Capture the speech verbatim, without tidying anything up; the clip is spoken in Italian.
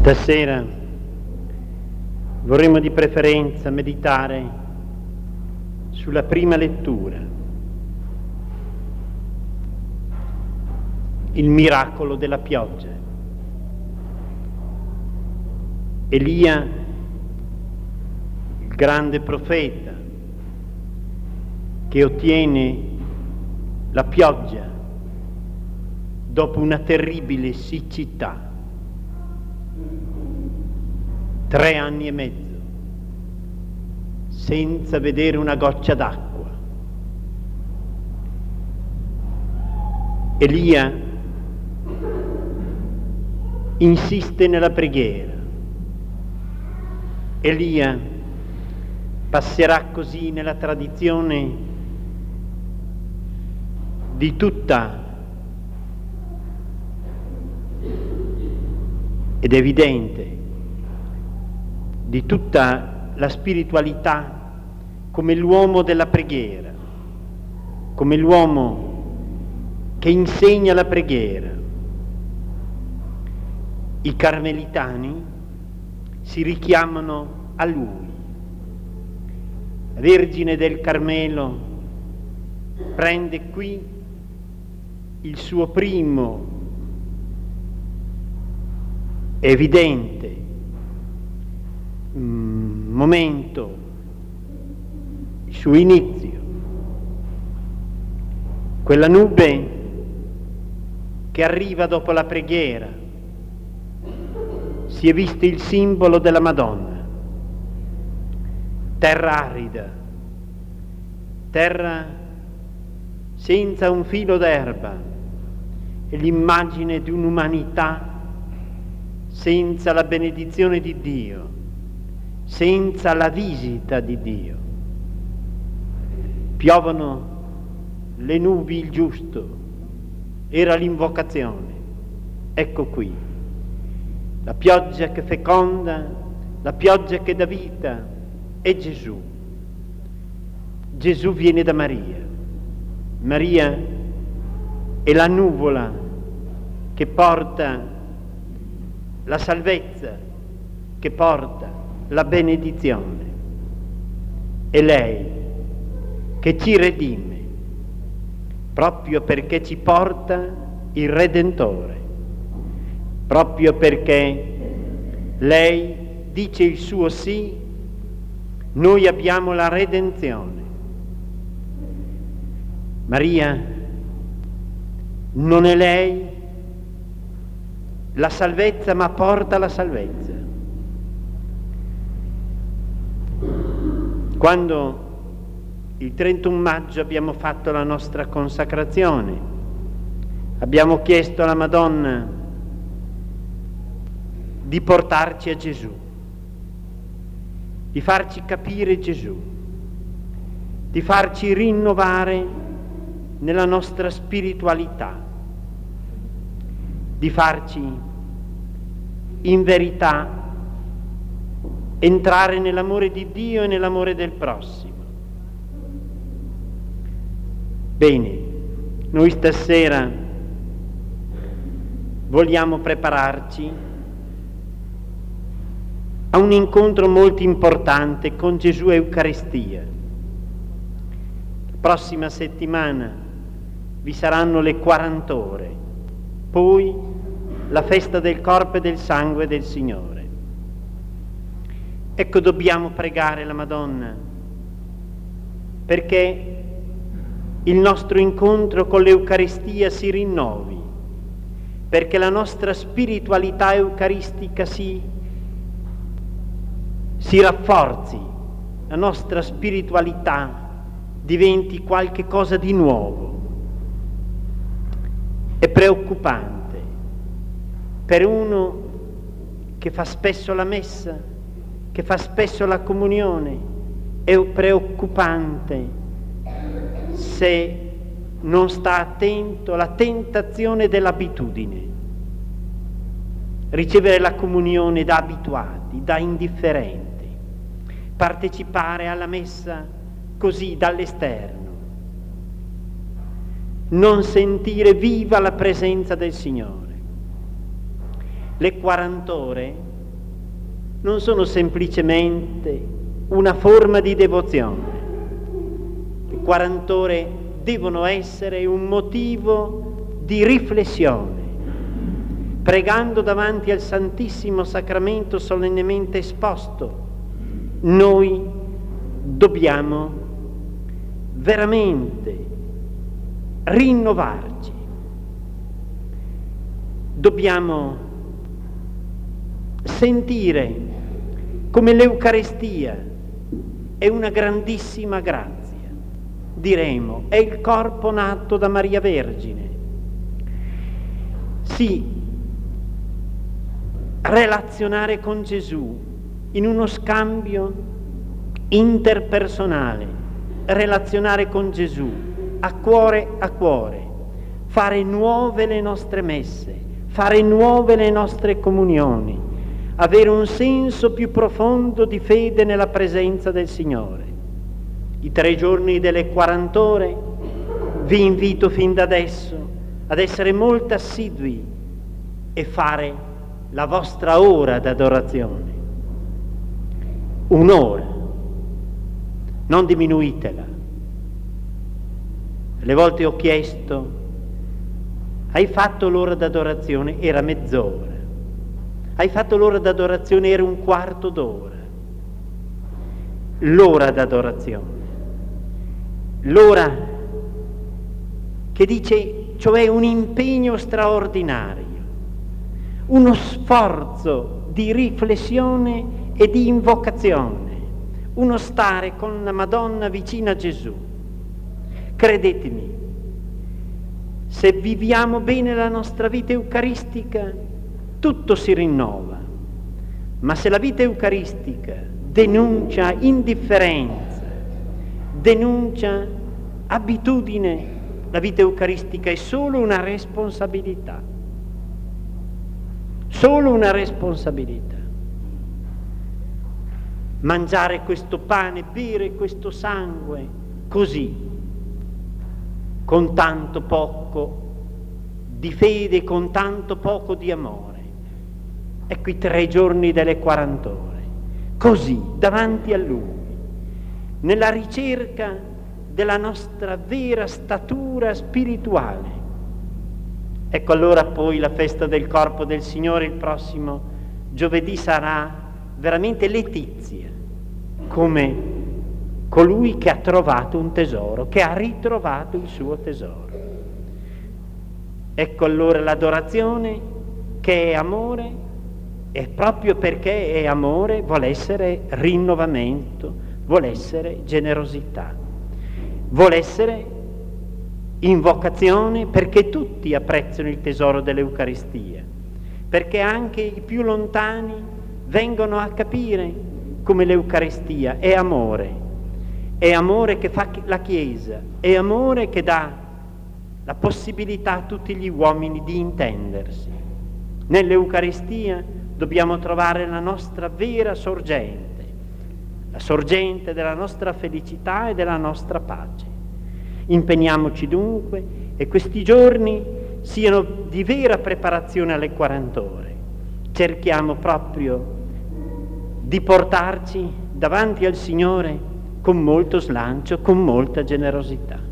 Stasera vorremmo di preferenza meditare sulla prima lettura, il miracolo della pioggia. Elia, il grande profeta, che ottiene la pioggia dopo una terribile siccità. Tre anni e mezzo, senza vedere una goccia d'acqua. Elia insiste nella preghiera. Elia passerà così nella tradizione di tutta, ed è evidente, di tutta la spiritualità come l'uomo della preghiera, come l'uomo che insegna la preghiera. I carmelitani si richiamano a lui. La Vergine del Carmelo prende qui il suo primo evidente momento, il suo inizio, quella nube che arriva dopo la preghiera. Si è visto il simbolo della Madonna, terra arida, terra senza un filo d'erba, è l'immagine di un'umanità senza la benedizione di Dio, senza la visita di Dio. Piovono le nubi il giusto, era l'invocazione. Ecco qui, la pioggia che feconda, la pioggia che dà vita, è Gesù. Gesù viene da Maria. Maria è la nuvola che porta la salvezza, che porta la benedizione. È lei che ci redime, proprio perché ci porta il Redentore, proprio perché lei dice il suo sì, noi abbiamo la redenzione. Maria, non è lei la salvezza, ma porta la salvezza. Quando il trentuno maggio abbiamo fatto la nostra consacrazione, abbiamo chiesto alla Madonna di portarci a Gesù, di farci capire Gesù, di farci rinnovare nella nostra spiritualità, di farci in verità entrare nell'amore di Dio e nell'amore del prossimo. Bene, noi stasera vogliamo prepararci a un incontro molto importante con Gesù Eucaristia. La prossima settimana vi saranno le quarant'ore, poi la festa del corpo e del sangue del Signore. Ecco, dobbiamo pregare la Madonna perché il nostro incontro con l'Eucaristia si rinnovi, perché la nostra spiritualità eucaristica si, si rafforzi, la nostra spiritualità diventi qualche cosa di nuovo. È preoccupante per uno che fa spesso la messa, che fa spesso la comunione, è preoccupante se non sta attento alla tentazione dell'abitudine. Ricevere la comunione da abituati, da indifferenti, partecipare alla messa così dall'esterno, non sentire viva la presenza del Signore. Le quarant'ore non sono semplicemente una forma di devozione. Le quaranta ore devono essere un motivo di riflessione. Pregando davanti al Santissimo Sacramento solennemente esposto, noi dobbiamo veramente rinnovarci. Dobbiamo sentire come l'Eucaristia è una grandissima grazia. Diremo, è il corpo nato da Maria Vergine. Sì, relazionare con Gesù in uno scambio interpersonale, relazionare con Gesù a cuore a cuore, fare nuove le nostre messe, fare nuove le nostre comunioni, avere un senso più profondo di fede nella presenza del Signore. I tre giorni delle quaranta ore vi invito fin da adesso ad essere molto assidui e fare la vostra ora d'adorazione. Un'ora, non diminuitela. Le volte ho chiesto, hai fatto l'ora d'adorazione? Era mezz'ora. Hai fatto l'ora d'adorazione? Era un quarto d'ora. L'ora d'adorazione. L'ora che dice, cioè un impegno straordinario, uno sforzo di riflessione e di invocazione, uno stare con la Madonna vicino a Gesù. Credetemi, se viviamo bene la nostra vita eucaristica, tutto si rinnova, ma se la vita eucaristica denuncia indifferenza, denuncia abitudine, la vita eucaristica è solo una responsabilità, solo una responsabilità. Mangiare questo pane, bere questo sangue, così, con tanto poco di fede, con tanto poco di amore. Ecco i tre giorni delle quaranta ore, così, davanti a Lui, nella ricerca della nostra vera statura spirituale. Ecco allora poi la festa del corpo del Signore il prossimo giovedì sarà veramente letizia, come colui che ha trovato un tesoro, che ha ritrovato il suo tesoro. Ecco allora l'adorazione che è amore, e proprio perché è amore vuole essere rinnovamento, vuole essere generosità, vuole essere invocazione, perché tutti apprezzano il tesoro dell'Eucaristia, perché anche i più lontani vengono a capire come l'Eucaristia è amore, è amore che fa la Chiesa, è amore che dà la possibilità a tutti gli uomini di intendersi. Nell'Eucaristia dobbiamo trovare la nostra vera sorgente, la sorgente della nostra felicità e della nostra pace. Impegniamoci dunque e questi giorni siano di vera preparazione alle quaranta ore. Cerchiamo proprio di portarci davanti al Signore con molto slancio, con molta generosità.